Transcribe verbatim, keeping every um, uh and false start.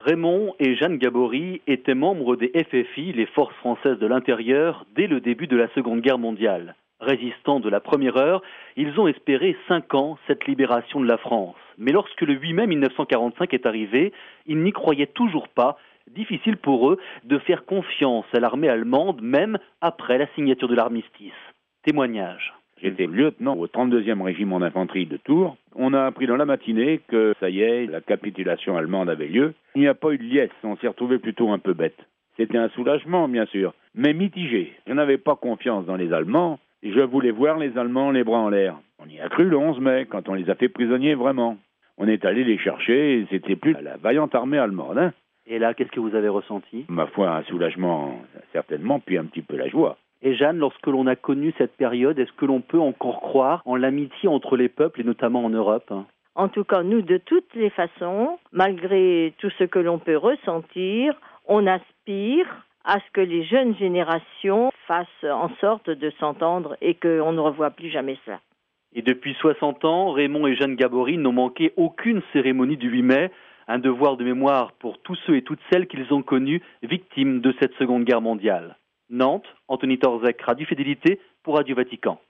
Raymond et Jeanne Gabory étaient membres des F F I, les Forces françaises de l'intérieur, dès le début de la Seconde Guerre mondiale. Résistants de la première heure, ils ont espéré cinq ans cette libération de la France. Mais lorsque le huit mai mille neuf cent quarante-cinq est arrivé, ils n'y croyaient toujours pas. Difficile pour eux de faire confiance à l'armée allemande, même après la signature de l'armistice. Témoignage. J'étais lieutenant au trente-deuxième régiment d'infanterie de Tours. On a appris dans la matinée que, ça y est, la capitulation allemande avait lieu. Il n'y a pas eu de liesse, on s'est retrouvé plutôt un peu bête. C'était un soulagement, bien sûr, mais mitigé. Je n'avais pas confiance dans les Allemands, et je voulais voir les Allemands les bras en l'air. On y a cru le onze mai, quand on les a fait prisonniers vraiment. On est allé les chercher, et c'était plus la vaillante armée allemande, hein. Et là, qu'est-ce que vous avez ressenti ? Ma foi, un soulagement, certainement, puis un petit peu la joie. Et Jeanne, lorsque l'on a connu cette période, est-ce que l'on peut encore croire en l'amitié entre les peuples, et notamment en Europe ? En tout cas, nous, de toutes les façons, malgré tout ce que l'on peut ressentir, on aspire à ce que les jeunes générations fassent en sorte de s'entendre et qu'on ne revoie plus jamais cela. Et depuis soixante ans, Raymond et Jeanne Gabory n'ont manqué aucune cérémonie du huit mai, un devoir de mémoire pour tous ceux et toutes celles qu'ils ont connus victimes de cette Seconde Guerre mondiale. Nantes, Anthony Torzek, Radio Fidélité pour Radio Vatican.